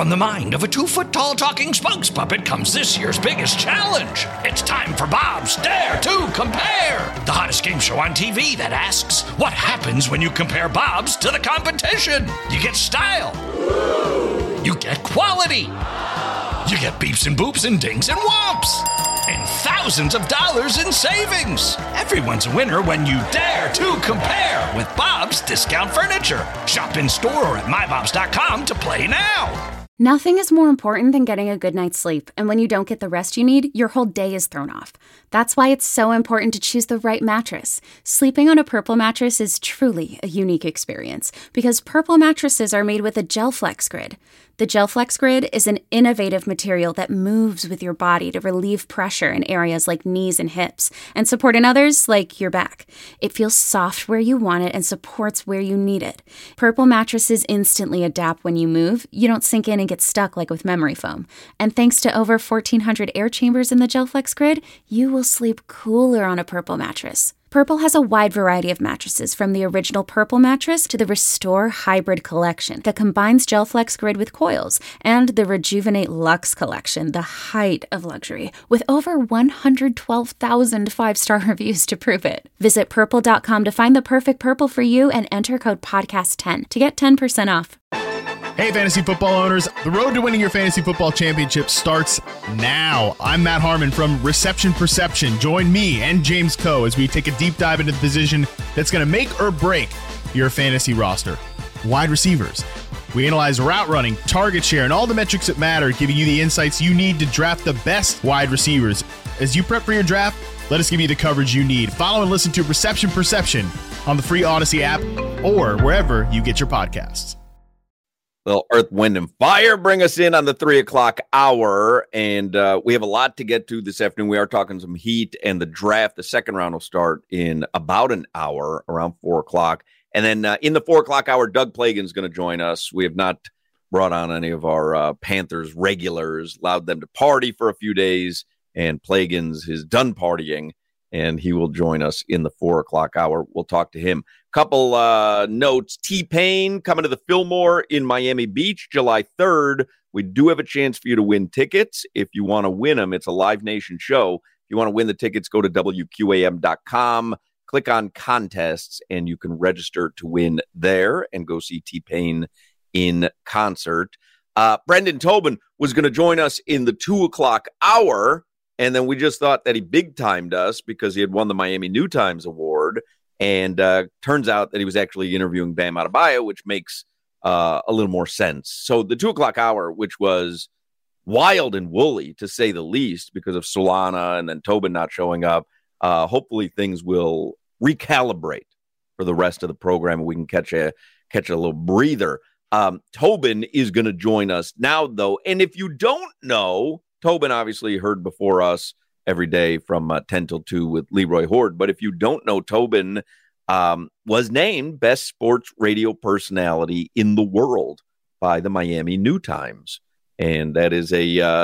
From the mind of a 2-foot-tall talking spokes puppet comes this year's biggest challenge. It's time for Bob's Dare to Compare, the hottest game show on TV that asks, what happens when you compare Bob's to the competition? You get style. You get quality. You get beeps and boops and dings and whomps. And thousands of dollars in savings. Everyone's a winner when you dare to compare with Bob's Discount Furniture. Shop in store or at mybobs.com to play now. Nothing is more important than getting a good night's sleep, and when you don't get the rest you need, your whole day is thrown off. That's why it's so important to choose the right mattress. Sleeping on a Purple mattress is truly a unique experience, because Purple mattresses are made with a GelFlex Grid. The GelFlex Grid is an innovative material that moves with your body to relieve pressure in areas like knees and hips, and support in others like your back. It feels soft where you want it and supports where you need it. Purple mattresses instantly adapt when you move. You don't sink in and get stuck like with memory foam. And thanks to over 1,400 air chambers in the GelFlex Grid, you will sleep cooler on a Purple mattress. Purple has a wide variety of mattresses, from the original Purple mattress to the Restore Hybrid collection that combines GelFlex Grid with coils, and the Rejuvenate Luxe collection, the height of luxury, with over 112,000 five-star reviews to prove it. Visit purple.com to find the perfect Purple for you and enter code podcast10 to get 10% off. Hey, fantasy football owners. The road to winning your fantasy football championship starts now. I'm Matt Harmon from Reception Perception. Join me and James Coe as we take a deep dive into the position that's going to make or break your fantasy roster. Wide receivers. We analyze route running, target share, and all the metrics that matter, giving you the insights you need to draft the best wide receivers. As you prep for your draft, let us give you the coverage you need. Follow and listen to Reception Perception on the free Odyssey app or wherever you get your podcasts. Well, Earth, Wind, and Fire bring us in on the 3 o'clock hour, and we have a lot to get to this afternoon. We are talking some Heat and the draft. The second round will start in about an hour, around 4 o'clock. And then in the 4 o'clock hour, Doug Plagan's going to join us. We have not brought on any of our Panthers regulars, allowed them to party for a few days, and Plagan's is done partying, and he will join us in the 4 o'clock hour. We'll talk to him. Couple notes. T-Pain coming to the Fillmore in Miami Beach, July 3rd. We do have a chance for you to win tickets. If you want to win them, it's a Live Nation show. If you want to win the tickets, go to WQAM.com, click on contests, and you can register to win there and go see T-Pain in concert. Brendan Tobin was going to join us in the 2 o'clock hour, and then we just thought that he big-timed us because he had won the Miami New Times Award. And turns out that he was actually interviewing Bam Adebayo, which makes a little more sense. So the 2 o'clock hour, which was wild and woolly, to say the least, because of Solana and then Tobin not showing up, hopefully things will recalibrate for the rest of the program and we can catch a little breather. Tobin is going to join us now, though. And if you don't know, Tobin obviously heard before us every day from 10 till 2 with Leroy Horde. But if you don't know, Tobin was named Best Sports Radio Personality in the World by the Miami New Times. And that is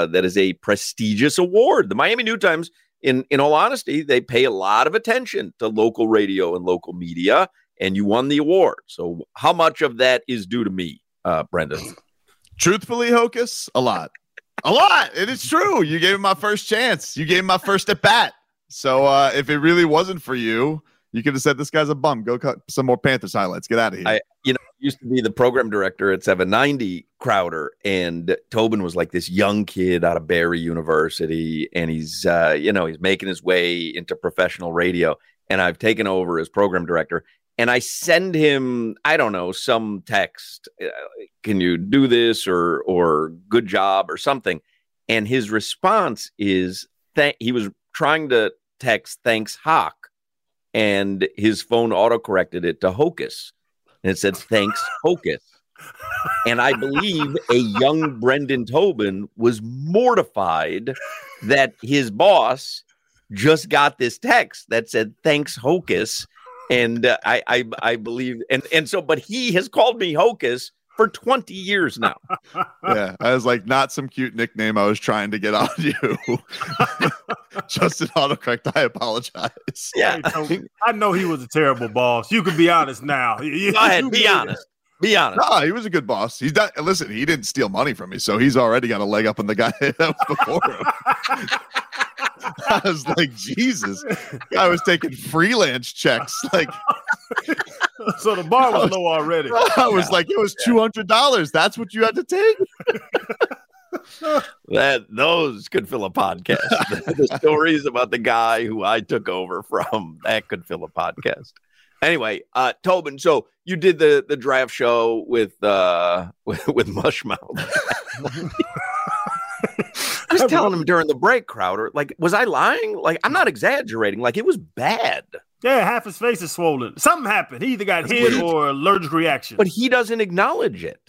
a prestigious award. The Miami New Times, in all honesty, they pay a lot of attention to local radio and local media, and you won the award. So how much of that is due to me, Brendan? Truthfully, Hocus, a lot. A lot. It is true. You gave him my first chance. You gave him my first at bat. So if it really wasn't for you, you could have said this guy's a bum. Go cut some more Panthers highlights. Get out of here. I used to be the program director at 790 Crowder, and Tobin was like this young kid out of Barry University, and he's making his way into professional radio. And I've taken over as program director. And I send him, I don't know, some text. Can you do this or good job or something? And his response is, he was trying to text thanks Hawk, and his phone autocorrected it to Hocus. And it said thanks Hocus. And I believe a young Brendan Tobin was mortified that his boss just got this text that said thanks Hocus. And I believe, and so, but he has called me Hocus for 20 years now. Yeah, I was like, not some cute nickname I was trying to get on you. Just an autocorrect. I apologize. Yeah, I know he was a terrible boss. You can be honest now. Go ahead, be honest. Be honest. No, he was a good boss. He's not. Listen, he didn't steal money from me, so he's already got a leg up on the guy that was before him. I was like, Jesus, I was taking freelance checks. Like, so the bar was low already. I was like, it was $200. That's what you had to take. Those could fill a podcast. The stories about the guy who I took over from, that could fill a podcast. Anyway, Tobin, so you did the draft show with Mushmouth. I was telling him during the break, Crowder, like, was I lying? Like, I'm not exaggerating. Like, it was bad. Yeah, half his face is swollen. Something happened. He either got hit or allergic reaction. But he doesn't acknowledge it.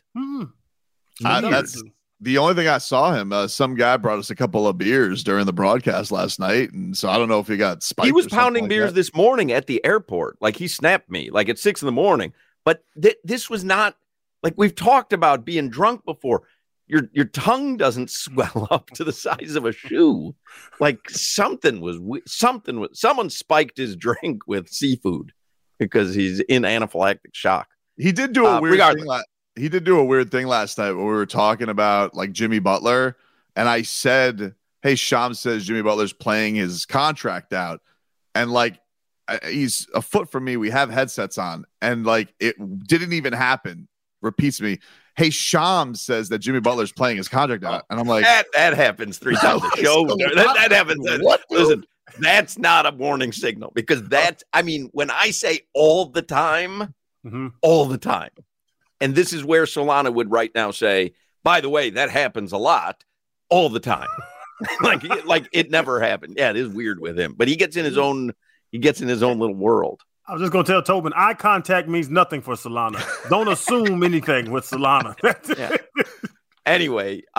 That's the only thing I saw him. Some guy brought us a couple of beers during the broadcast last night, and so I don't know if he got spiked. He was or pounding like beers that. this morning at the airport. Like, he snapped me, like, at 6 a.m. But this was not, like, we've talked about being drunk before. Your tongue doesn't swell up to the size of a shoe. Like, someone spiked his drink with seafood because he's in anaphylactic shock. He did do a weird thing. He did do a weird thing last night when we were talking about like Jimmy Butler, and I said, "Hey, Sham says Jimmy Butler's playing his contract out," and like he's a foot from me. We have headsets on, and like it didn't even happen. Repeats me. Hey, Sham says that Jimmy Butler's playing his contract out. And I'm like, that happens 3 times a show. That happens. What? Listen, that's not a warning signal because when I say all the time, all the time, and this is where Solana would right now say, by the way, that happens a lot all the time. like it never happened. Yeah, it is weird with him, but he gets in his own little world. I was just going to tell Tobin, eye contact means nothing for Solana. Don't assume anything with Solana. Anyway,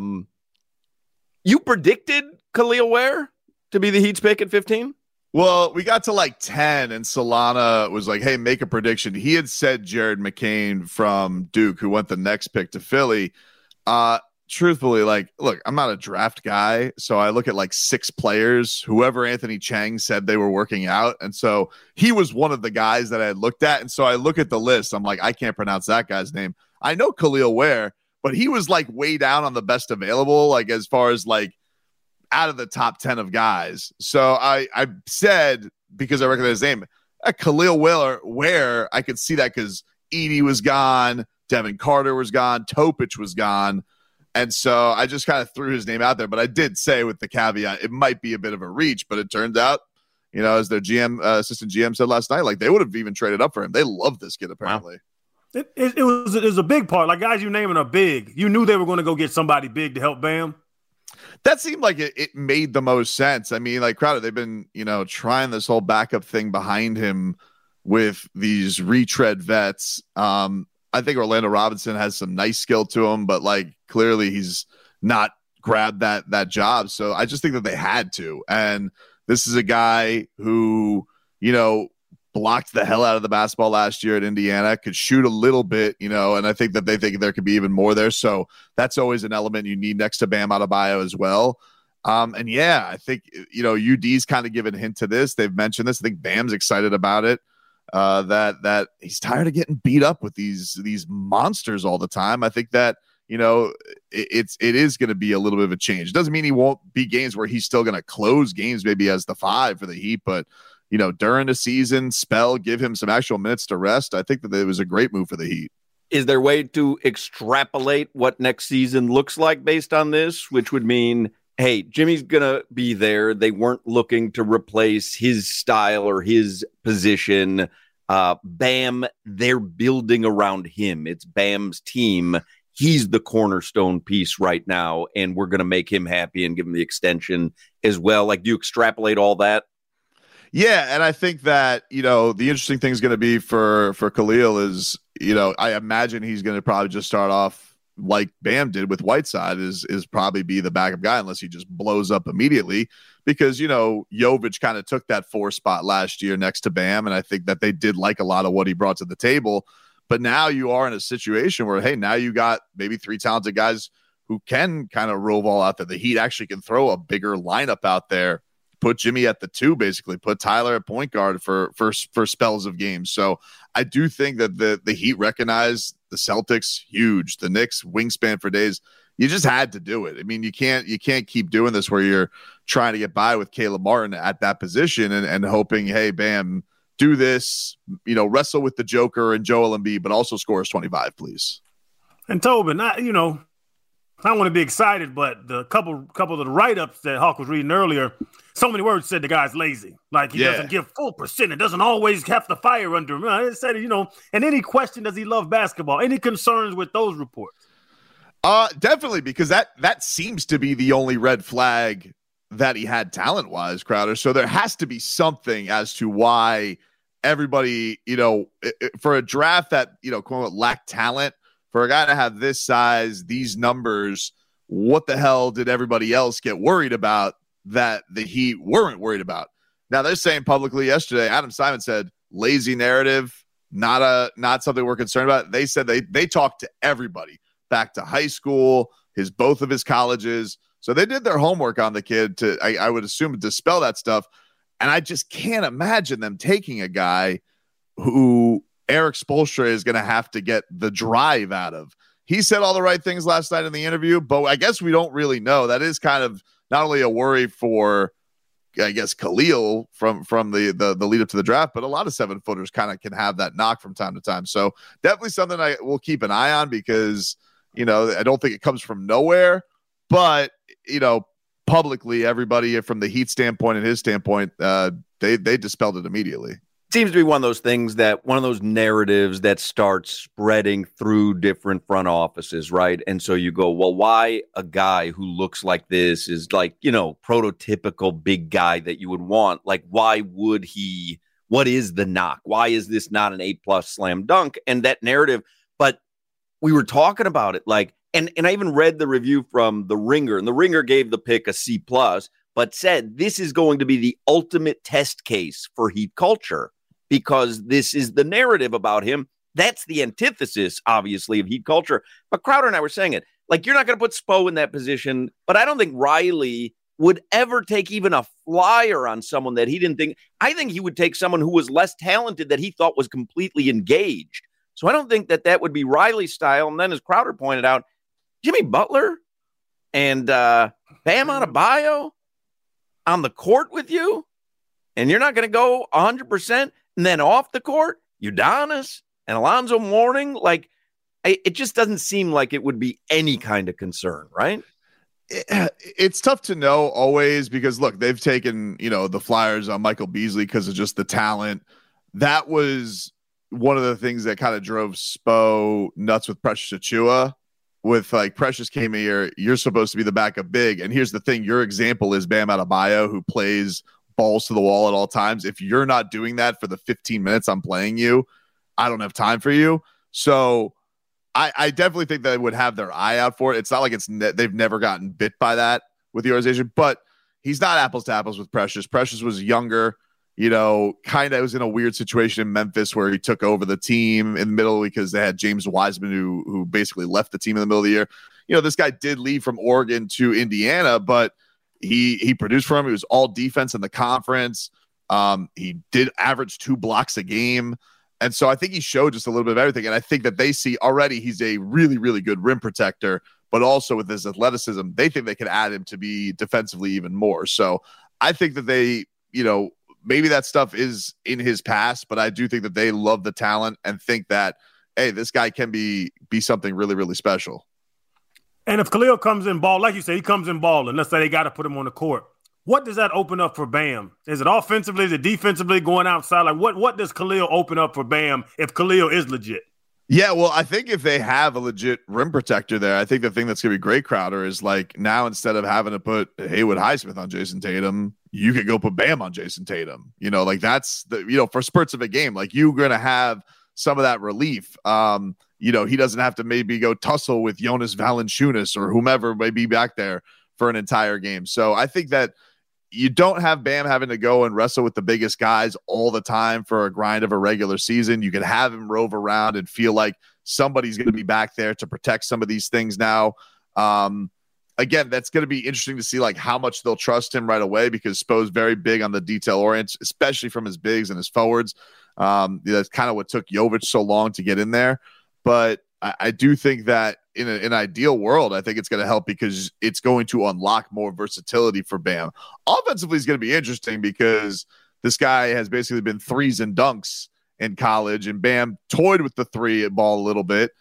you predicted Khalil Ware to be the Heat's pick at 15? well, we got to like 10, and Solana was like, hey, make a prediction. He had said Jared McCain from Duke, who went the next pick to Philly. Truthfully, like, look, I'm not a draft guy, so I look at like 6 players, whoever Anthony Chang said they were working out. And so he was one of the guys that I had looked at. And so I look at the list. I'm like, I can't pronounce that guy's name. I know Khalil Ware, but he was like way down on the best available, like as far as like out of the top 10 of guys. So I said, because I recognize his name, Khalil Ware, I could see that because Edey was gone, Devin Carter was gone, Topic was gone. And so I just kind of threw his name out there, but I did say with the caveat, it might be a bit of a reach, but it turns out, you know, as their assistant GM said last night, like they would have even traded up for him. They love this kid, apparently. Wow. It was a big part. Like guys you naming are big. You knew they were going to go get somebody big to help Bam. That seemed like it made the most sense. I mean, like Crowder, they've been, you know, trying this whole backup thing behind him with these retread vets. I think Orlando Robinson has some nice skill to him, but like clearly he's not grabbed that job. So I just think that they had to. And this is a guy who, you know, blocked the hell out of the basketball last year at Indiana, could shoot a little bit, you know, and I think that they think there could be even more there. So that's always an element you need next to Bam Adebayo as well. And yeah, I think, you know, UD's kind of given a hint to this. They've mentioned this. I think Bam's excited about it. That he's tired of getting beat up with these monsters all the time. I think that, you know, it is going to be a little bit of a change. It doesn't mean he won't be games where he's still going to close games maybe as the 5 for the Heat, but you know, during the season, give him some actual minutes to rest. I think that it was a great move for the Heat. Is there a way to extrapolate what next season looks like based on this, which would mean, hey, Jimmy's going to be there. They weren't looking to replace his style or his position. Bam, they're building around him. It's Bam's team. He's the cornerstone piece right now, and we're going to make him happy and give him the extension as well. Like, do you extrapolate all that? Yeah, and I think that, you know, the interesting thing is going to be for Khalil is, you know, I imagine he's going to probably just start off like Bam did with Whiteside, is probably be the backup guy unless he just blows up immediately, because, you know, Jovic kind of took that 4 spot last year next to Bam, and I think that they did like a lot of what he brought to the table. But now you are in a situation where, hey, now you got maybe 3 talented guys who can kind of roll ball out there. The Heat actually can throw a bigger lineup out there. Put Jimmy at the 2, basically. Put Tyler at point guard for spells of games. So I do think that the Heat recognize The Celtics, huge. The Knicks, wingspan for days. You just had to do it. I mean, you can't keep doing this where you're trying to get by with Caleb Martin at that position and hoping, hey, Bam, do this, wrestle with the Joker and Joel Embiid, but also score us 25, please. And Tobin, I want to be excited, but the couple of the write-ups that Hawk was reading earlier, so many words said the guy's lazy. Like he doesn't give full percent. It doesn't always have the fire under him. It said, and any question, does he love basketball? Any concerns with those reports? Definitely, because that seems to be the only red flag that he had talent-wise, Crowder. So there has to be something as to why everybody, for a draft that, quote, lacked talent, for a guy to have this size, these numbers, what the hell did everybody else get worried about that the Heat weren't worried about? Now they're saying publicly yesterday, Adam Simon said, lazy narrative, not something we're concerned about. They said they talked to everybody back to high school, both of his colleges. So they did their homework on the kid to, I would assume, dispel that stuff. And I just can't imagine them taking a guy who Eric Spoelstra is going to have to get the drive out of. He said all the right things last night in the interview, but I guess we don't really know. That is kind of not only a worry for, I guess, Khalil from the lead up to the draft, but a lot of 7-footers kind of can have that knock from time to time. So definitely something I will keep an eye on because, I don't think it comes from nowhere, but, publicly, everybody from the Heat standpoint and his standpoint, they dispelled it immediately. Seems to be one of those things one of those narratives that starts spreading through different front offices, right? And so you go, well, why a guy who looks like this is like, prototypical big guy that you would want? Like, why would he? What is the knock? Why is this not an A+ slam dunk? And that narrative, but we were talking about it like, and I even read the review from The Ringer, and The Ringer gave the pick a C+, but said this is going to be the ultimate test case for Heat culture. Because this is the narrative about him. That's the antithesis, obviously, of Heat culture. But Crowder and I were saying it. Like, you're not going to put Spo in that position. But I don't think Riley would ever take even a flyer on someone that he didn't think. I think he would take someone who was less talented that he thought was completely engaged. So I don't think that would be Riley's style. And then, as Crowder pointed out, Jimmy Butler and Bam Adebayo on the court with you. And you're not going to go 100%. And then off the court, Udonis and Alonzo Mourning, like it just doesn't seem like it would be any kind of concern, right? It's tough to know always because, look, they've taken, the flyers on Michael Beasley because of just the talent. That was one of the things that kind of drove Spo nuts with Precious Achiuwa. With like Precious came here, you're supposed to be the backup big. And here's the thing, your example is Bam Adebayo, who plays balls to the wall at all times. If you're not doing that for the 15 minutes I'm playing you, I don't have time for you. So I definitely think they would have their eye out for it. It's not like they've never gotten bit by that with the organization, but he's not apples to apples with Precious. Precious was younger, kind of was in a weird situation in Memphis where he took over the team in the middle because they had James Wiseman who basically left the team in the middle of the year. This guy did leave from Oregon to Indiana, but he produced for him. He was all defense in the conference. He did average 2 blocks a game. And so I think he showed just a little bit of everything. And I think that they see already he's a really, really good rim protector, but also with his athleticism, they think they could add him to be defensively even more. So I think that they, maybe that stuff is in his past, but I do think that they love the talent and think that, hey, this guy can be something really, really special. And if Khalil comes in ball, like you say, he comes in ball, and let's say they got to put him on the court, what does that open up for Bam? Is it offensively? Is it defensively going outside? Like what does Khalil open up for Bam if Khalil is legit? Yeah, well, I think if they have a legit rim protector there, I think the thing that's going to be great, Crowder, is like now instead of having to put Haywood Highsmith on Jason Tatum, you could go put Bam on Jason Tatum. Like that's for spurts of a game, like you're going to have some of that relief. He doesn't have to maybe go tussle with Jonas Valanciunas or whomever may be back there for an entire game. So I think that you don't have Bam having to go and wrestle with the biggest guys all the time for a grind of a regular season. You can have him rove around and feel like somebody's going to be back there to protect some of these things now. Again, that's going to be interesting to see like how much they'll trust him right away because Spo's very big on the detail orient, especially from his bigs and his forwards. That's kind of what took Jovic so long to get in there. But I do think that in an ideal world, I think it's going to help because it's going to unlock more versatility for Bam. Offensively is going to be interesting because this guy has basically been threes and dunks in college, and Bam toyed with the three ball a little bit.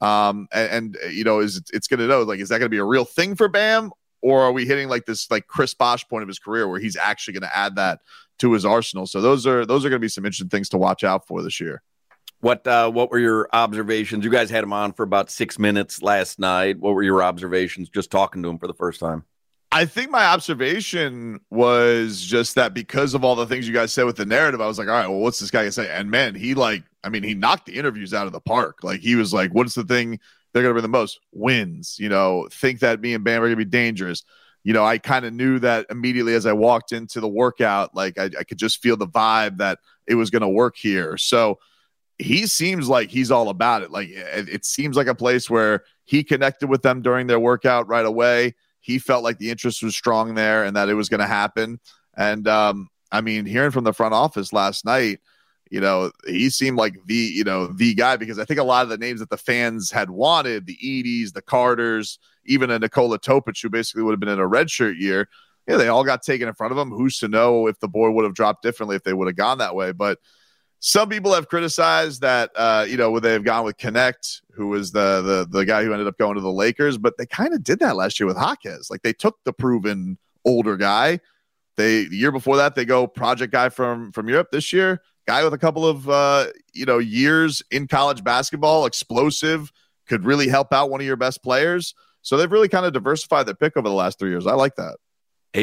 It's going to know, like, is that going to be a real thing for Bam, or are we hitting like this like Chris Bosh point of his career where he's actually going to add that to his arsenal? So those are going to be some interesting things to watch out for this year. What were your observations? You guys had him on for about 6 minutes last night. What were your observations just talking to him for the first time? I think my observation was just that because of all the things you guys said with the narrative, I was like, all right, well, what's this guy going to say? And man, he knocked the interviews out of the park. Like, he was like, what's the thing they're going to bring the most? Wins, think that me and Bam are going to be dangerous. I kind of knew that immediately as I walked into the workout. Like, I could just feel the vibe that it was going to work here. So he seems like he's all about it. Like, it seems like a place where he connected with them during their workout right away. He felt like the interest was strong there and that it was going to happen. And hearing from the front office last night, he seemed like the guy, because I think a lot of the names that the fans had wanted, the Edys, the Carters, even a Nikola Topic, who basically would have been in a redshirt year, they all got taken in front of him. Who's to know if the board would have dropped differently if they would have gone that way? But some people have criticized that, would they have gone with Connect, who was the guy who ended up going to the Lakers, but they kind of did that last year with Jaquez. Like, they took the proven older guy. The year before that, they go project guy from Europe. This year, guy with a couple of, years in college basketball, explosive, could really help out one of your best players. So they've really kind of diversified their pick over the last 3 years. I like that. A+?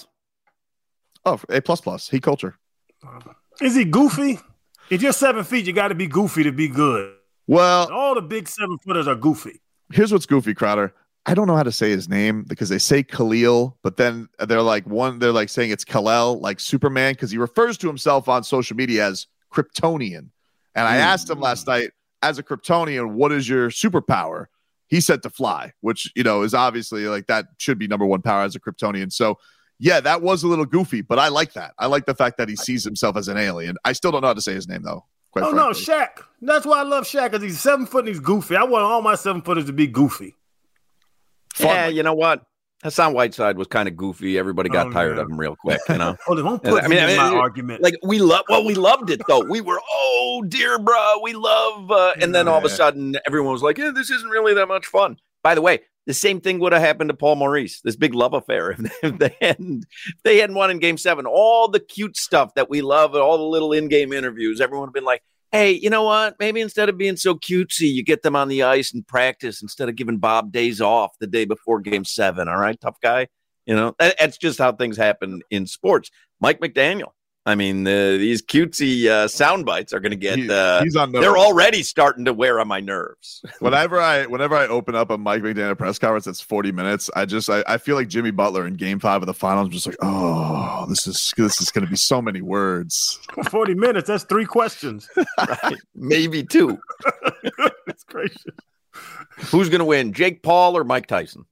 Oh, A++. He culture. Is he goofy? If you're 7 feet, you got to be goofy to be good. Well, all the big 7-footers are goofy. Here's what's goofy, Crowder. I don't know how to say his name because they say Khalil, but then they're like saying it's Kal-El, like Superman, because he refers to himself on social media as Kryptonian. And I asked him last night, as a Kryptonian, what is your superpower? He said to fly, which, is obviously like that should be number one power as a Kryptonian. So yeah, that was a little goofy, but I like that. I like the fact that he sees himself as an alien. I still don't know how to say his name, though. No, Shaq. That's why I love Shaq, because he's 7 foot and he's goofy. I want all my 7-footers to be goofy. Yeah, you know what? Hassan Whiteside was kind of goofy. Everybody got tired of him real quick, Don't put me in my argument. Like, we loved it, though. We were, oh, dear, bro, we love. And then all of a sudden, everyone was like, this isn't really that much fun. By the way, the same thing would have happened to Paul Maurice, this big love affair. If they hadn't won in Game 7, all the cute stuff that we love, all the little in-game interviews, everyone would have been like, hey, you know what? Maybe instead of being so cutesy, you get them on the ice and practice instead of giving Bob days off the day before Game 7. All right, tough guy. That's just how things happen in sports. Mike McDaniel. I mean, these cutesy sound bites are going to get. He's on they're already starting to wear on my nerves. Whenever I open up a Mike McDaniel press conference that's 40 minutes, I feel like Jimmy Butler in Game 5 of the finals. I'm just like, oh, this is going to be so many words. 40 minutes. That's 3 questions. Right. Maybe 2. Goodness gracious. Who's going to win, Jake Paul or Mike Tyson?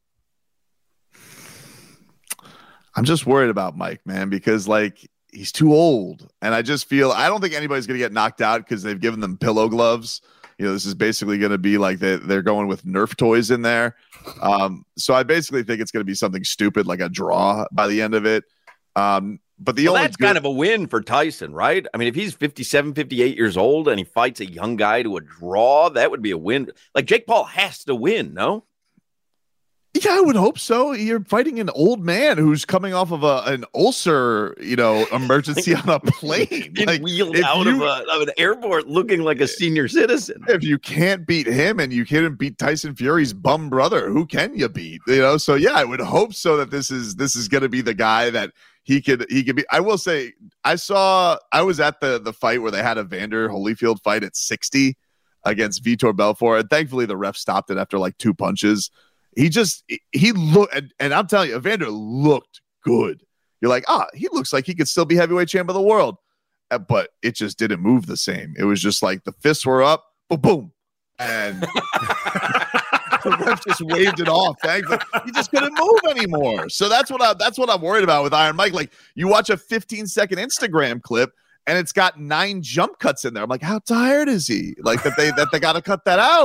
I'm just worried about Mike, man, because he's too old. And I just feel, I don't think anybody's going to get knocked out because they've given them pillow gloves. This is basically going to be like they're going with Nerf toys in there. So I basically think it's going to be something stupid, like a draw by the end of it. But that's kind of a win for Tyson, right? I mean, if he's 57, 58 years old and he fights a young guy to a draw, that would be a win. Like, Jake Paul has to win, no? Yeah, I would hope so. You're fighting an old man who's coming off of an ulcer, emergency on a plane. Wheeled out of an airport looking like a senior citizen. If you can't beat him and you can't beat Tyson Fury's bum brother, who can you beat? So yeah, I would hope so that this is going to be the guy that he could be. I will say, I was at the fight where they had a Vander Holyfield fight at 60 against Vitor Belfort, and thankfully the ref stopped it after 2 punches. He looked, and I'm telling you, Evander looked good. You're like, he looks like he could still be heavyweight champ of the world. But it just didn't move the same. It was just like the fists were up, boom, boom. And the ref just waved it off. Thankfully, he just couldn't move anymore. So that's what I'm worried about with Iron Mike. Like, you watch a 15-second Instagram clip, and it's got 9 jump cuts in there. I'm like, how tired is he? Like, that they got to cut that out.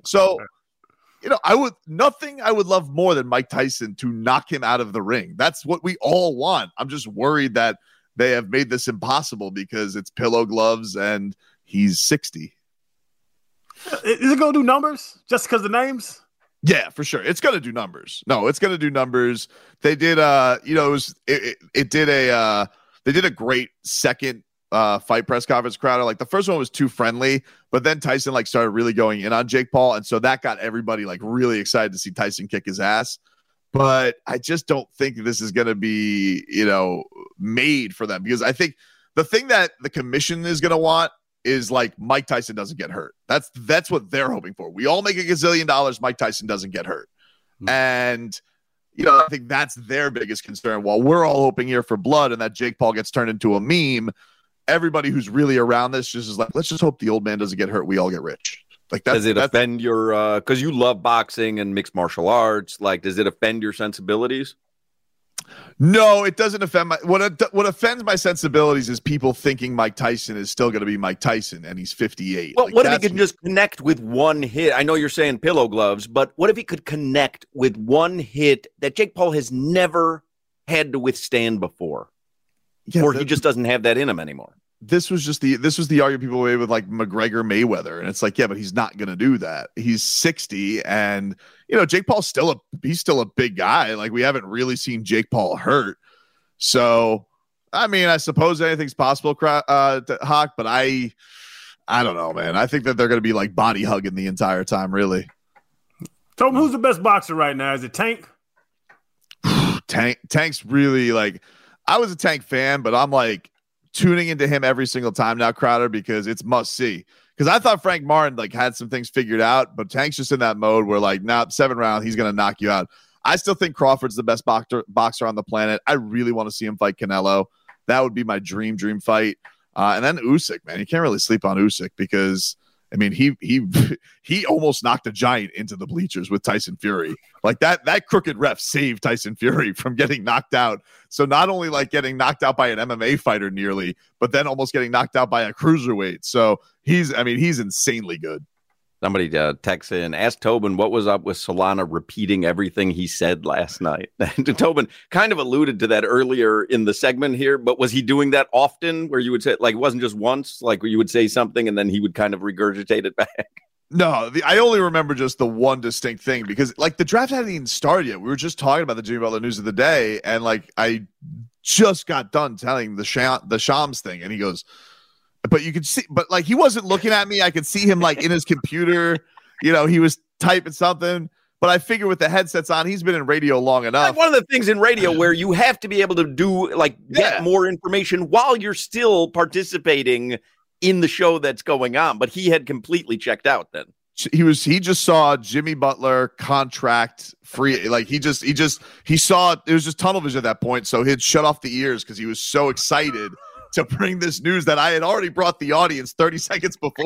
So, I would love more than Mike Tyson to knock him out of the ring. That's what we all want. I'm just worried that they have made this impossible because it's pillow gloves and he's 60. Is it going to do numbers just because the names? Yeah, for sure. It's going to do numbers. No, it's going to do numbers. They did, they did a great second fight press conference, Crowder. Like the first one was too friendly, but then Tyson started really going in on Jake Paul. And so that got everybody really excited to see Tyson kick his ass. But I just don't think this is going to be, made for them, because I think the thing that the commission is going to want is Mike Tyson doesn't get hurt. That's what they're hoping for. We all make $1 gazillion. Mike Tyson doesn't get hurt. Mm-hmm. And, I think that's their biggest concern. While we're all hoping here for blood and that Jake Paul gets turned into a meme, everybody who's really around this just is let's just hope the old man doesn't get hurt. We all get rich. Does it offend your, because you love boxing and mixed martial arts, does it offend your sensibilities? No, it doesn't offend what offends my sensibilities is people thinking Mike Tyson is still going to be Mike Tyson and he's 58. Well, what if he could just connect with one hit? I know you're saying pillow gloves, but what if he could connect with one hit that Jake Paul has never had to withstand before? Yeah, or he just doesn't have that in him anymore. This was the argument people made with McGregor Mayweather, and it's yeah, but he's not going to do that. He's 60, and Jake Paul's still a big guy. We haven't really seen Jake Paul hurt. So, I mean, I suppose anything's possible, Hawk, but I don't know, man. I think that they're going to be body hugging the entire time, really. Tobin, who's the best boxer right now? Is it Tank? Tank's really I was a Tank fan, but I'm tuning into him every single time now, Crowder, because it's must see. Because I thought Frank Martin had some things figured out, but Tank's just in that mode where 7 rounds, he's going to knock you out. I still think Crawford's the best boxer on the planet. I really want to see him fight Canelo. That would be my dream fight. And then Usyk, man, you can't really sleep on Usyk because he almost knocked a giant into the bleachers with Tyson Fury. That crooked ref saved Tyson Fury from getting knocked out. So not only getting knocked out by an MMA fighter nearly, but then almost getting knocked out by a cruiserweight. So he's insanely good. Somebody texts in, asked Tobin what was up with Solana repeating everything he said last night. Tobin kind of alluded to that earlier in the segment here, but was he doing that often where you would say, it wasn't just once, where you would say something and then he would kind of regurgitate it back? No, I only remember just the one distinct thing because the draft hadn't even started yet. We were just talking about the Jimmy Butler news of the day, and I just got done telling the Shams thing, and he goes, but you could see, but he wasn't looking at me. I could see him in his computer, he was typing something, but I figure with the headsets on, he's been in radio long enough. One of the things in radio where you have to be able to do get more information while you're still participating in the show that's going on, but he had completely checked out then. He just saw Jimmy Butler contract free. He saw it was just tunnel vision at that point. So he'd shut off the ears because he was so excited to bring this news that I had already brought the audience 30 seconds before.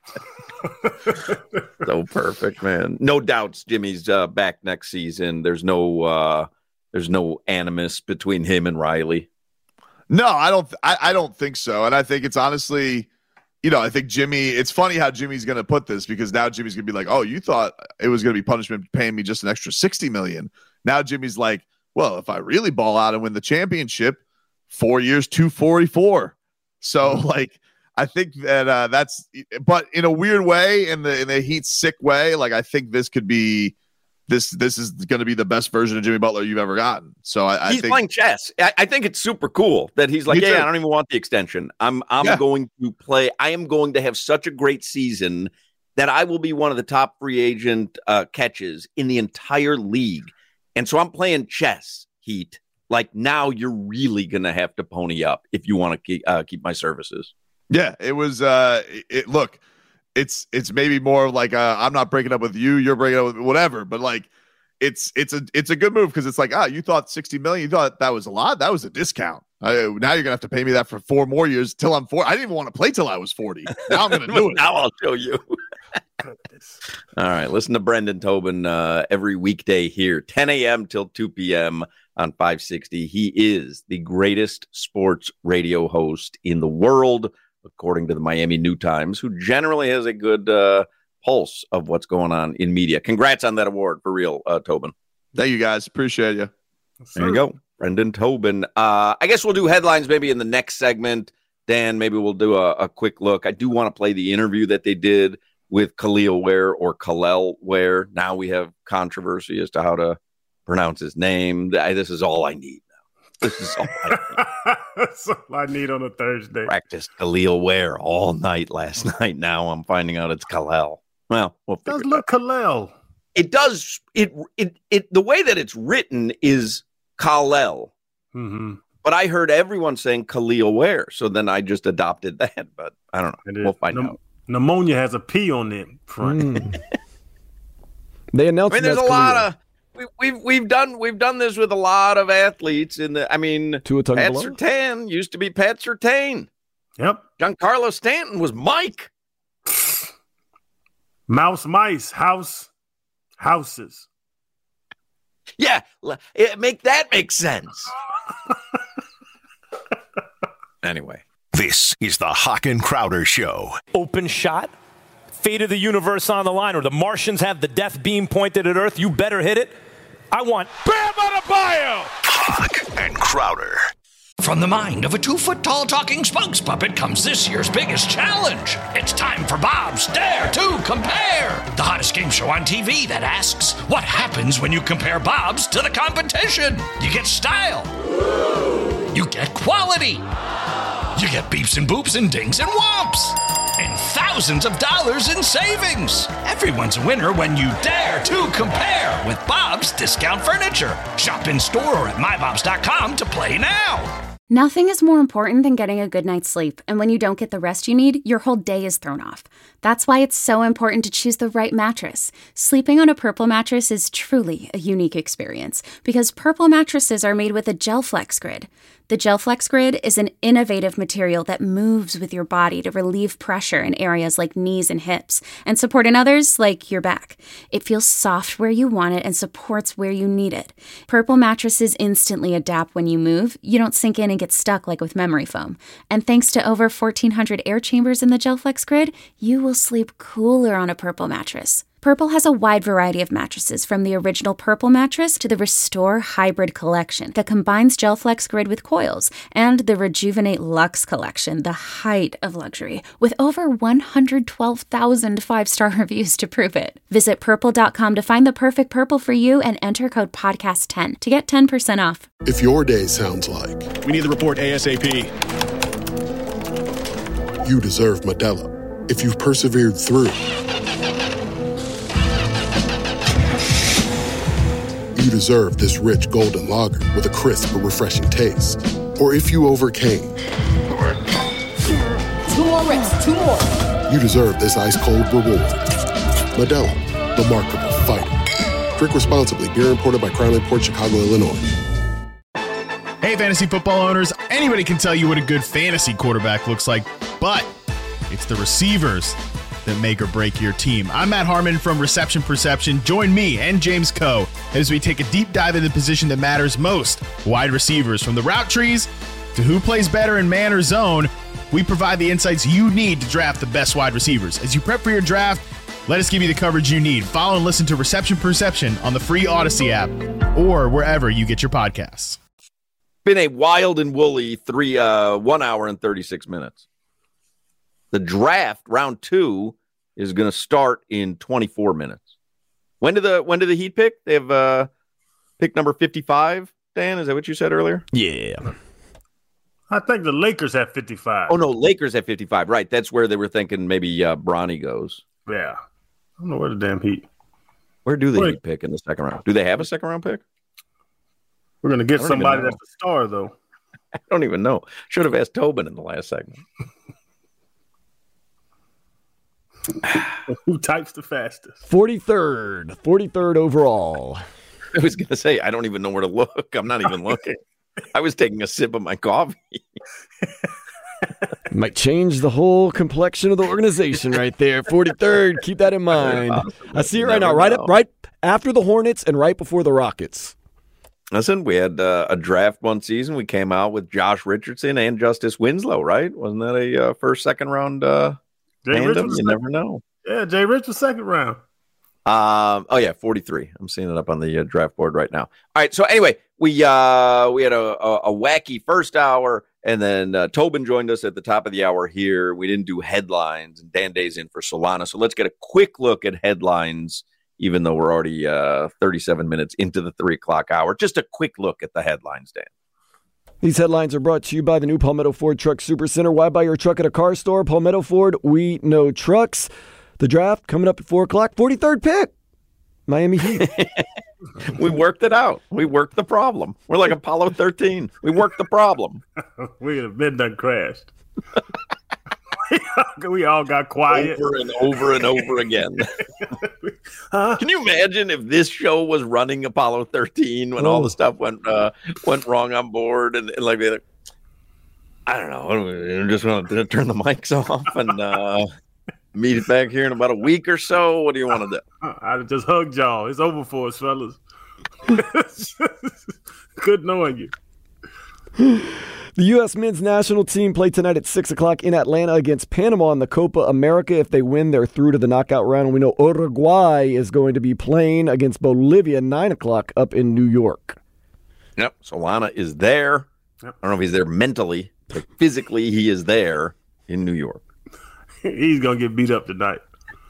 So perfect, man. No doubts Jimmy's back next season. There's no animus between him and Riley. No, I don't think so. And I think it's honestly, I think Jimmy, it's funny how Jimmy's going to put this because now Jimmy's going to be oh, you thought it was going to be punishment paying me just an extra $60 million. Now Jimmy's well, if I really ball out and win the championship, 4 years, 244. So I think that that's, but in a weird way, in the Heat sick way, I think this could be, this is going to be the best version of Jimmy Butler you've ever gotten. So I he's think playing chess. I think it's super cool that he's I don't even want the extension. I'm going to play. I am going to have such a great season that I will be one of the top free agent catches in the entire league. And so I'm playing chess, Heat. Now you're really going to have to pony up if you want to keep my services. Yeah, it was look, it's maybe more of I'm not breaking up with you, you're breaking up with whatever, but it's a good move because it's you thought 60 million, you thought that was a lot, that was a discount. Now you're gonna have to pay me that for 4 more years till I'm 40. I didn't even want to play till I was 40. Now I'm gonna do it. Now I'll show you. All right, listen to Brendan Tobin every weekday here, 10 a.m. till 2 p.m. on 560. He is the greatest sports radio host in the world, according to the Miami New Times, who generally has a good pulse of what's going on in media. Congrats on that award for real, Tobin. Thank you, guys. Appreciate you. There you go. Brendan Tobin. I guess we'll do headlines maybe in the next segment. Dan, maybe we'll do a quick look. I do want to play the interview that they did with Khalil Ware or Khalil Ware. Now we have controversy as to how to pronounce his name. This is all I need now. This is all I need. That's all I need on a Thursday. Practiced Khalil Ware all night last night. Now I'm finding out it's Khalil. Well, we'll figure it look out. Khalil. It does. It the way that it's written is Khalil. Mm-hmm. But I heard everyone saying Khalil Ware, so then I just adopted that. But I don't know. We'll find out. Pneumonia has a P on it front. They announced. I mean, there's a lot of we've done this with a lot of athletes in the. I mean, Pat Surtain used to be Pat Surtain. Yep. Giancarlo Stanton was Mike. Mouse, mice, houses. Yeah, make sense. Anyway. This is the Hawk and Crowder Show. Open shot, fate of the universe on the line, or the Martians have the death beam pointed at Earth. You better hit it. I want Bam Adebayo. Hawk and Crowder. From the mind of a 2-foot-tall talking spokes puppet comes this year's biggest challenge. It's time for Bob's Dare to Compare, the hottest game show on TV that asks, what happens when you compare Bob's to the competition? You get style. You get quality. You get beeps and boops and dings and whomps. And thousands of dollars in savings. Everyone's a winner when you dare to compare with Bob's Discount Furniture. Shop in store or at mybobs.com to play now. Nothing is more important than getting a good night's sleep, and when you don't get the rest you need, your whole day is thrown off. That's why it's so important to choose the right mattress. Sleeping on a Purple mattress is truly a unique experience, because Purple mattresses are made with a GelFlex Grid. The GelFlex Grid is an innovative material that moves with your body to relieve pressure in areas like knees and hips, and support in others like your back. It feels soft where you want it and supports where you need it. Purple mattresses instantly adapt when you move. You don't sink in and get stuck like with memory foam. And thanks to over 1,400 air chambers in the GelFlex Grid, you will sleep cooler on a Purple mattress. Purple has a wide variety of mattresses, from the original Purple mattress to the Restore Hybrid collection that combines GelFlex Grid with coils, and the Rejuvenate Luxe collection, the height of luxury, with over 112,000 five-star reviews to prove it. Visit purple.com to find the perfect Purple for you and enter code podcast10 to get 10% off. If your day sounds like, we need the report ASAP, you deserve Modelo. If you've persevered through, you deserve this rich golden lager with a crisp but refreshing taste. Or if you overcame. 2 more reps, 2 more. You deserve this ice-cold reward. Modelo, the Markable Fighter. Drink responsibly. Beer imported by Crown Imports, Chicago, Illinois. Hey, fantasy football owners. Anybody can tell you what a good fantasy quarterback looks like, but it's the receivers that make or break your team. I'm Matt Harmon from Reception Perception. Join me and James Coe as we take a deep dive into the position that matters most, wide receivers. From the route trees to who plays better in man or zone, we provide the insights you need to draft the best wide receivers. As you prep for your draft, let us give you the coverage you need. Follow and listen to Reception Perception on the free Odyssey app or wherever you get your podcasts. Been a wild and woolly 1 hour and 36 minutes. The draft, round 2, is going to start in 24 minutes. When did the Heat pick? They have pick number 55. Dan, is that what you said earlier? Yeah. I think the Lakers have 55. Oh, no, Lakers have 55. Right, that's where they were thinking maybe Bronny goes. Yeah. I don't know where the damn Heat. Where do the Heat pick in the second round? Do they have a second round pick? We're going to get somebody that's a star, though. I don't even know. Should have asked Tobin in the last segment. Who types the fastest? 43rd overall. I was going to say, I don't even know where to look. I'm not even looking. I was taking a sip of my coffee. Might change the whole complexion of the organization right there. 43rd, keep that in mind. I see it right now, right after the Hornets and right before the Rockets. Listen, we had a draft one season. We came out with Josh Richardson and Justice Winslow, right? Wasn't that a second round tandem? You never know. Yeah, Jay Rich was second round. 43. I'm seeing it up on the draft board right now. All right. So anyway, we had a wacky first hour, and then Tobin joined us at the top of the hour here. We didn't do headlines, and Dan Day's in for Solana. So let's get a quick look at headlines, even though we're already 37 minutes into the 3 o'clock hour. Just a quick look at the headlines, Dan. These headlines are brought to you by the new Palmetto Ford Truck Supercenter. Why buy your truck at a car store? Palmetto Ford, we know trucks. The draft coming up at 4 o'clock. 43rd pick, Miami Heat. We worked it out. We worked the problem. We're like Apollo 13. We worked the problem. We have been done crashed. We all got quiet. Over and over and over again. Can you imagine if this show was running Apollo 13 when all the stuff went wrong on board and like, I don't know. I just want to turn the mics off and meet it back here in about a week or so. What do you want to do? I just hugged y'all. It's over for us, fellas. Good knowing you. The U.S. men's national team play tonight at 6 o'clock in Atlanta against Panama in the Copa America. If they win, they're through to the knockout round. And we know Uruguay is going to be playing against Bolivia 9 o'clock up in New York. Yep, Solana is there. Yep. I don't know if he's there mentally, but physically he is there in New York. He's going to get beat up tonight.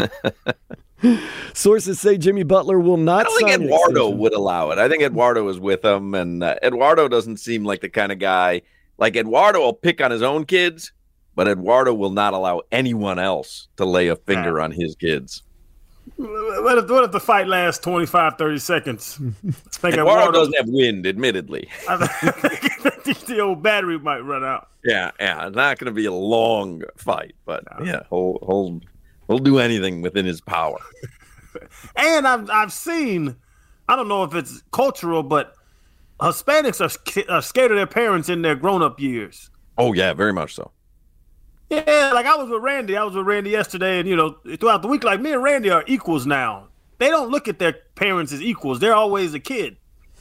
Sources say Jimmy Butler will not sign. I don't think Eduardo would allow it. I think Eduardo is with him, and Eduardo doesn't seem like the kind of guy. Like, Eduardo will pick on his own kids, but Eduardo will not allow anyone else to lay a finger on his kids. What if the fight lasts 25, 30 seconds? Eduardo doesn't have wind, admittedly. I think the old battery might run out. Yeah, it's not going to be a long fight, but yeah, he'll do anything within his power. And I've seen, I don't know if it's cultural, but Hispanics are scared of their parents in their grown-up years. Oh, yeah, very much so. Yeah, like I was with Randy yesterday, and, throughout the week, like me and Randy are equals now. They don't look at their parents as equals. They're always a kid.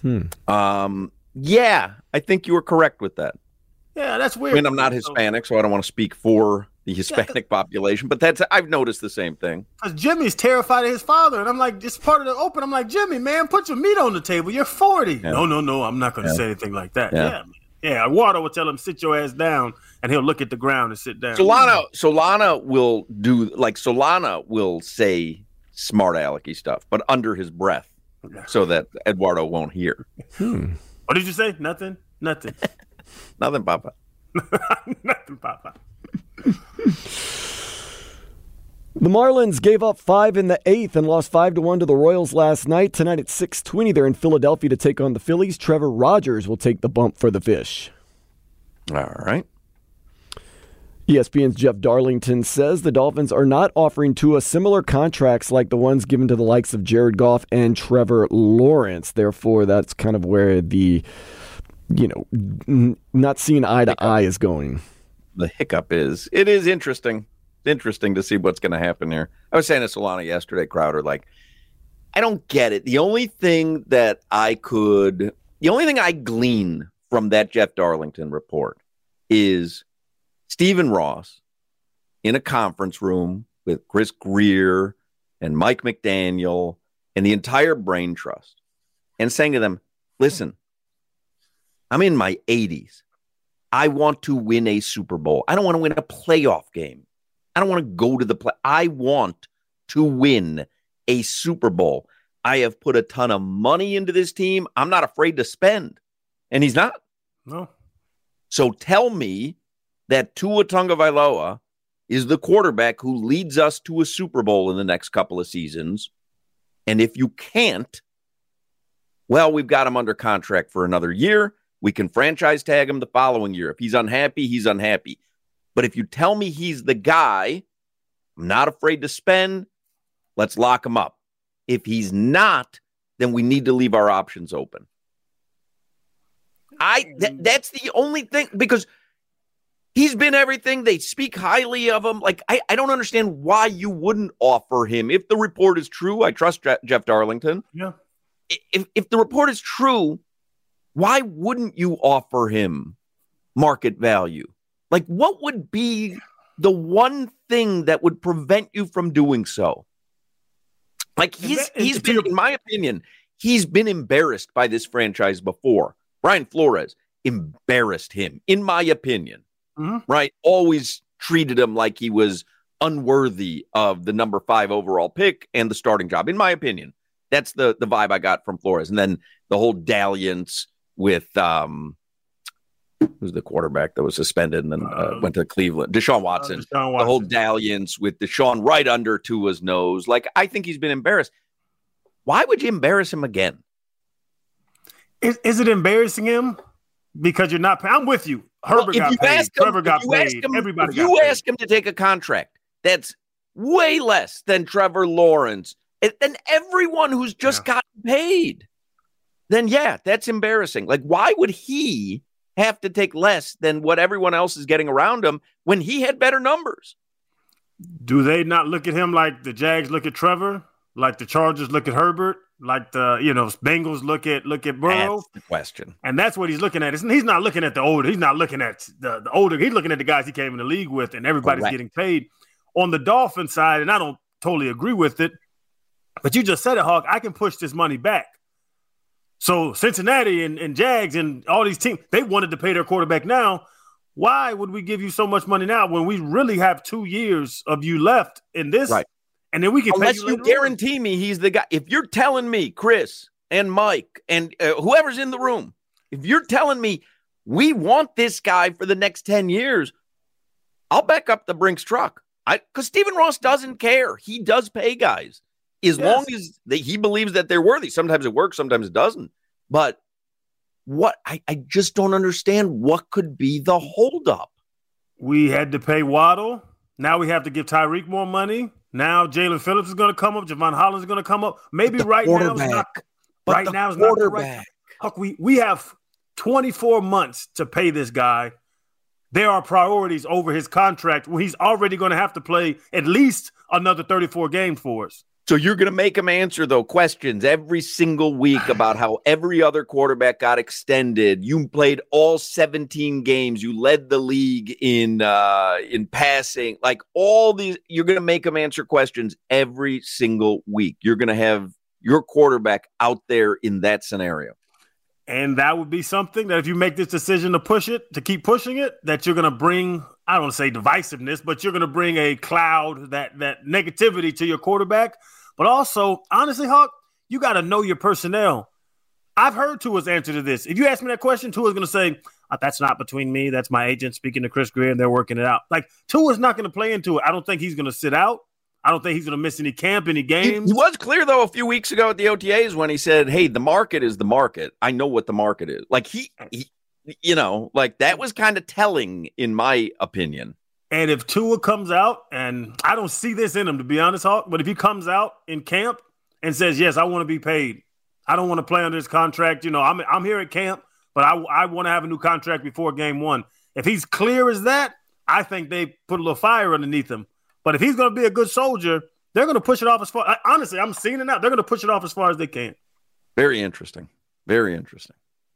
Yeah, I think you were correct with that. Yeah, that's weird. I mean, I'm not Hispanic, so I don't want to speak for the Hispanic population, but I've noticed the same thing. Because Jimmy's terrified of his father, and I'm like, it's part of the open. I'm like, Jimmy, man, put your meat on the table. You're 40. Yeah. No, I'm not going to say anything like that. Yeah, Eduardo will tell him, sit your ass down, and he'll look at the ground and sit down. Solana will Solana will say smart alecky stuff, but under his breath, so that Eduardo won't hear. What did you say? Nothing. Nothing, Papa. Nothing, Papa. The Marlins gave up 5 in the 8th and lost 5-1 to the Royals last night. Tonight at 6:20, they're in Philadelphia to take on the Phillies. Trevor Rogers will take the bump for the Fish. All right. ESPN's Jeff Darlington says the Dolphins are not offering Tua similar contracts like the ones given to the likes of Jared Goff and Trevor Lawrence. Therefore, that's kind of where the, not seeing eye to eye is going. The hiccup is. It is interesting. Interesting to see what's going to happen here. I was saying to Solana yesterday, Crowder, like, I don't get it. The only thing I glean from that Jeff Darlington report is Stephen Ross in a conference room with Chris Greer and Mike McDaniel and the entire Brain Trust and saying to them, listen, I'm in my 80s. I want to win a Super Bowl. I don't want to win a playoff game. I don't want to go to the play. I want to win a Super Bowl. I have put a ton of money into this team. I'm not afraid to spend. And he's not. No. So tell me that Tua Tagovailoa is the quarterback who leads us to a Super Bowl in the next couple of seasons. And if you can't, well, we've got him under contract for another year. We can franchise tag him the following year. If he's unhappy, he's unhappy. But if you tell me he's the guy, I'm not afraid to spend, let's lock him up. If he's not, then we need to leave our options open. That's the only thing, because he's been everything. They speak highly of him. Like, I don't understand why you wouldn't offer him. If the report is true, I trust Jeff Darlington. Yeah. If the report is true, why wouldn't you offer him market value? Like, what would be the one thing that would prevent you from doing so. Like he's been, in my opinion, he's been embarrassed by this franchise before. Brian Flores embarrassed him, in my opinion, right? Always treated him like he was unworthy of the number 5 overall pick and the starting job, in my opinion. That's the vibe I got from Flores. And then the whole dalliance with who's the quarterback that was suspended and then went to Cleveland? Deshaun Watson. The whole dalliance with Deshaun right under Tua's nose. Like, I think he's been embarrassed. Why would you embarrass him again? Is it embarrassing him? Because you're not – I'm with you. Herbert got paid. Trevor got paid. Everybody got paid. If you ask him to take a contract that's way less than Trevor Lawrence, than everyone who's just gotten paid, then, yeah, that's embarrassing. Like, why would he have to take less than what everyone else is getting around him when he had better numbers? Do they not look at him like the Jags look at Trevor, like the Chargers look at Herbert, like the Bengals look at Burrow? That's the question. And that's what he's looking at. He's not looking at the older. He's not looking at the older. He's looking at the guys he came in the league with, and everybody's getting paid. On the Dolphins side, and I don't totally agree with it, but you just said it, Hawk, I can push this money back. So Cincinnati and Jags and all these teams, they wanted to pay their quarterback now. Why would we give you so much money now when we really have 2 years of you left in this? Right. And then we can unless you guarantee me he's the guy. If you're telling me, Chris and Mike and whoever's in the room, if you're telling me we want this guy for the next 10 years, I'll back up the Brinks truck. Because Stephen Ross doesn't care. He does pay guys as long as he believes that they're worthy. Sometimes it works, sometimes it doesn't. But I just don't understand what could be the holdup. We had to pay Waddle. Now we have to give Tyreek more money. Now Jalen Phillips is going to come up. Javon Holland is going to come up. Maybe right now is not the right. Huck, we have 24 months to pay this guy. There are priorities over his contract where he's already going to have to play at least another 34 games for us. So you're going to make him answer, though, questions every single week about how every other quarterback got extended. You played all 17 games. You led the league in passing. Like all these, you're going to make him answer questions every single week. You're going to have your quarterback out there in that scenario. And that would be something that if you make this decision to push it, to keep pushing it, that you're going to bring, I don't want to say divisiveness, but you're going to bring a cloud, that negativity to your quarterback. But also, honestly, Hawk, you got to know your personnel. I've heard Tua's answer to this. If you ask me that question, Tua's going to say, that's not between me. That's my agent speaking to Chris Greer, and they're working it out. Like, Tua's not going to play into it. I don't think he's going to sit out. I don't think he's going to miss any camp, any games. He was clear, though, a few weeks ago at the OTAs when he said, hey, the market is the market. I know what the market is. Like, he like that was kind of telling, in my opinion. And if Tua comes out, and I don't see this in him, to be honest, Hawk, but if he comes out in camp and says, yes, I want to be paid. I don't want to play under this contract. I'm here at camp, but I want to have a new contract before game 1. If he's clear as that, I think they put a little fire underneath him. But if he's going to be a good soldier, they're going to push it off as far – honestly, I'm seeing it now. They're going to push it off as far as they can. Very interesting. Very interesting.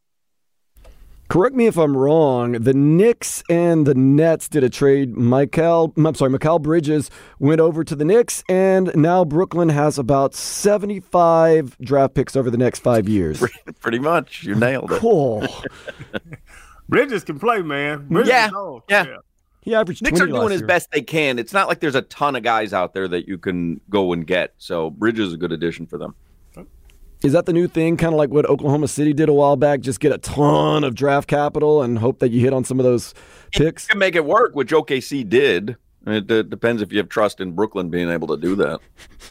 Correct me if I'm wrong. The Knicks and the Nets did a trade. Mikal Bridges went over to the Knicks, and now Brooklyn has about 75 draft picks over the next 5 years. Pretty much. You nailed it. Cool. Bridges can play, man. Yeah. He averaged 20 Knicks are doing as best they can. It's not like there's a ton of guys out there that you can go and get. So Bridges is a good addition for them. Is that the new thing, kind of like what Oklahoma City did a while back? Just get a ton of draft capital and hope that you hit on some of those picks? You can make it work, which OKC did. It depends if you have trust in Brooklyn being able to do that.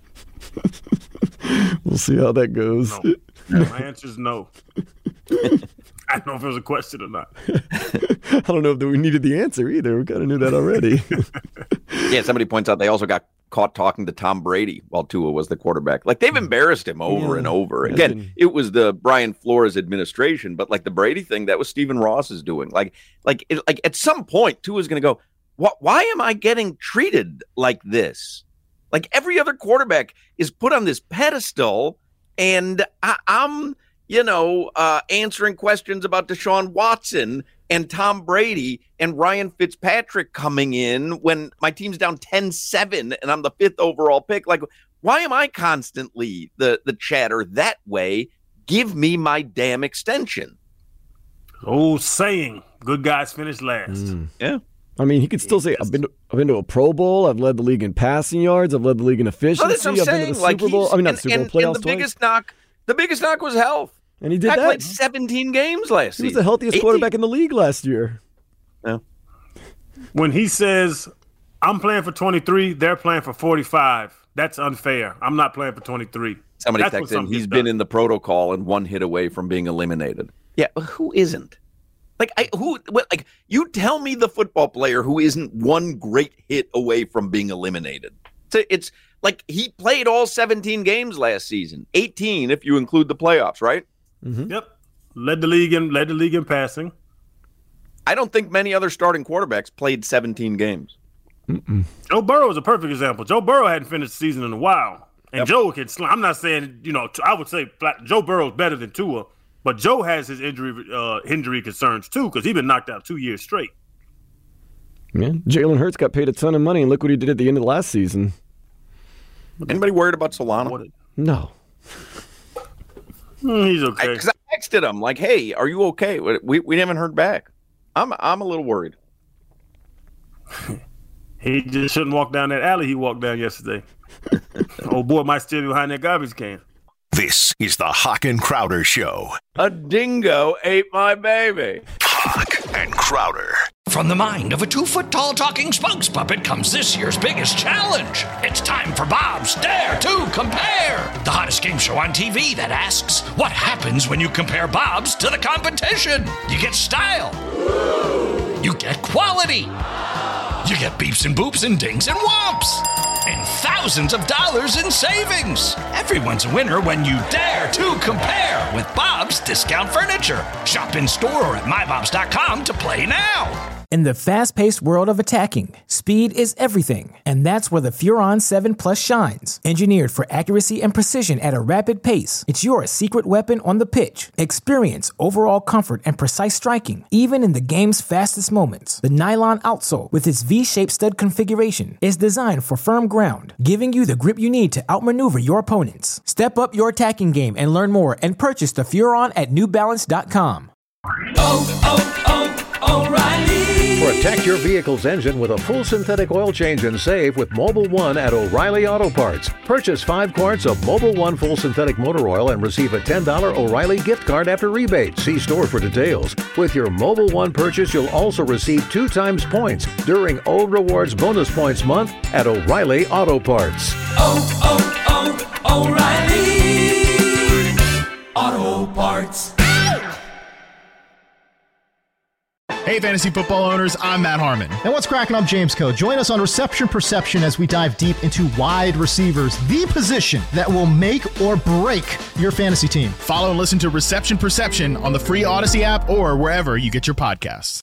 We'll see how that goes. No. My answer is no. I don't know if it was a question or not. I don't know if we needed the answer either. We kind of knew that already. Yeah, somebody points out they also got caught talking to Tom Brady while Tua was the quarterback. Like, they've embarrassed him over and over. Again, it was the Brian Flores administration, but like the Brady thing, that was Stephen Ross's doing. Like at some point, Tua's going to go, why am I getting treated like this? Like, every other quarterback is put on this pedestal, and I'm answering questions about Deshaun Watson and Tom Brady and Ryan Fitzpatrick coming in when my team's down 10-7 and I'm the 5th overall pick. Like, why am I constantly the chatter that way? Give me my damn extension. Old saying, good guys finish last. Yeah. I mean, he could still say, I've been to a Pro Bowl. I've led the league in passing yards. I've led the league in efficiency. That's what I'm I've saying. been to the Super Bowl. I mean, not Super Bowl, playoffs and the biggest knock was health. And he did that. Played 17 games last season. He was the healthiest quarterback in the league last year. Yeah. When he says, I'm playing for 23, they're playing for 45, that's unfair. I'm not playing for 23. Somebody texted him, he's been in the protocol and 1 hit away from being eliminated. Yeah, but who isn't? You tell me the football player who isn't 1 great hit away from being eliminated. It's like he played all 17 games last season, 18 if you include the playoffs, right? Mm-hmm. Yep, led the league in passing. I don't think many other starting quarterbacks played 17 games. Joe Burrow is a perfect example. Joe Burrow hadn't finished the season in a while, and Joe can. I'm not saying I would say Joe Burrow is better than Tua. But Joe has his injury concerns, too, because he's been knocked out 2 years straight. Yeah, Jalen Hurts got paid a ton of money, and look what he did at the end of the last season. Anybody worried about Solana? No. He's okay. Because I texted him, like, hey, are you okay? We haven't heard back. I'm a little worried. He just shouldn't walk down that alley he walked down yesterday. Old boy might still be behind that garbage can. This is the Hawk and Crowder Show. A dingo ate my baby. Hawk and Crowder. From the mind of a 2-foot-tall talking spokes puppet comes this year's biggest challenge. It's time for Bob's Dare to Compare, the hottest game show on TV that asks, what happens when you compare Bob's to the competition? You get style. You get quality. You get beeps and boops and dings and whomps. And thousands of dollars in savings. Everyone's a winner when you dare to compare with Bob's Discount Furniture. Shop in store or at mybobs.com to play now. In the fast-paced world of attacking, speed is everything, and that's where the Furon 7 Plus shines. Engineered for accuracy and precision at a rapid pace, it's your secret weapon on the pitch. Experience overall comfort and precise striking, even in the game's fastest moments. The nylon outsole, with its V-shaped stud configuration, is designed for firm ground, giving you the grip you need to outmaneuver your opponents. Step up your attacking game and learn more and purchase the Furon at newbalance.com. O'Reilly. Protect your vehicle's engine with a full synthetic oil change and save with Mobil 1 at O'Reilly Auto Parts. Purchase 5 quarts of Mobil 1 full synthetic motor oil and receive a $10 O'Reilly gift card after rebate. See store for details. With your Mobil 1 purchase, you'll also receive 2 times points during O Rewards Bonus Points Month at O'Reilly Auto Parts. O'Reilly Auto Parts. Hey, fantasy football owners, I'm Matt Harmon. And what's cracking? I'm James Coe. Join us on Reception Perception as we dive deep into wide receivers, the position that will make or break your fantasy team. Follow and listen to Reception Perception on the free Odyssey app or wherever you get your podcasts.